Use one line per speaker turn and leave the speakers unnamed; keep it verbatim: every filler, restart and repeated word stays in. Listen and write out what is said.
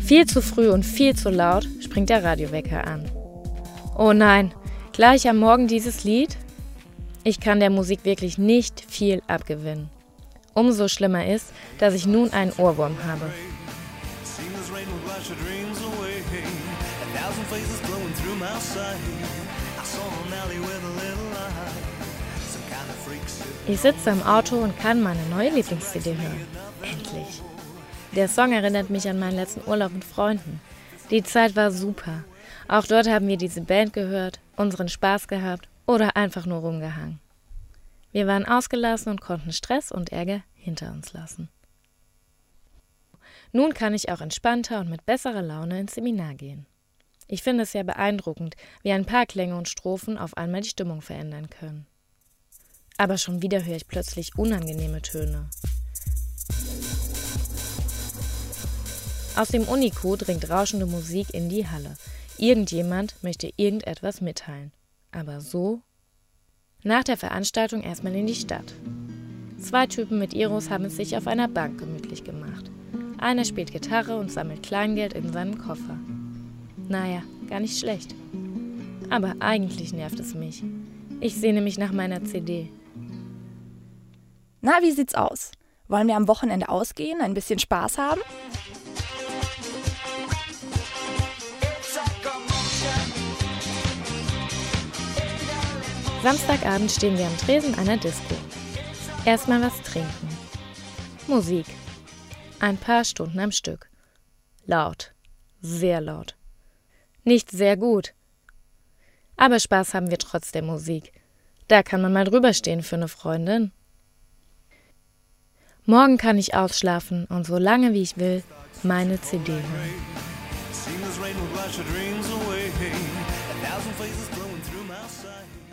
Viel zu früh und viel zu laut springt der Radiowecker an. Oh nein, gleich am Morgen dieses Lied? Ich kann der Musik wirklich nicht viel abgewinnen. Umso schlimmer ist, dass ich nun einen Ohrwurm habe. Ich sitze im Auto und kann meine neue Lieblings-C D hören. Endlich. Der Song erinnert mich an meinen letzten Urlaub mit Freunden. Die Zeit war super. Auch dort haben wir diese Band gehört, unseren Spaß gehabt oder einfach nur rumgehangen. Wir waren ausgelassen und konnten Stress und Ärger hinter uns lassen. Nun kann ich auch entspannter und mit besserer Laune ins Seminar gehen. Ich finde es sehr beeindruckend, wie ein paar Klänge und Strophen auf einmal die Stimmung verändern können. Aber schon wieder höre ich plötzlich unangenehme Töne. Aus dem Unico dringt rauschende Musik in die Halle. Irgendjemand möchte irgendetwas mitteilen. Aber so? Nach der Veranstaltung erstmal in die Stadt. Zwei Typen mit Iros haben es sich auf einer Bank gemütlich gemacht. Einer spielt Gitarre und sammelt Kleingeld in seinen Koffer. Naja, gar nicht schlecht. Aber eigentlich nervt es mich. Ich sehne mich nach meiner C D.
Na, wie sieht's aus? Wollen wir am Wochenende ausgehen, ein bisschen Spaß haben?
Samstagabend stehen wir am Tresen einer Disco. Erstmal was trinken. Musik. Ein paar Stunden am Stück. Laut. Sehr laut. Nicht sehr gut. Aber Spaß haben wir trotz der Musik. Da kann man mal drüber stehen für eine Freundin. Morgen kann ich ausschlafen und so lange wie ich will meine C D hören.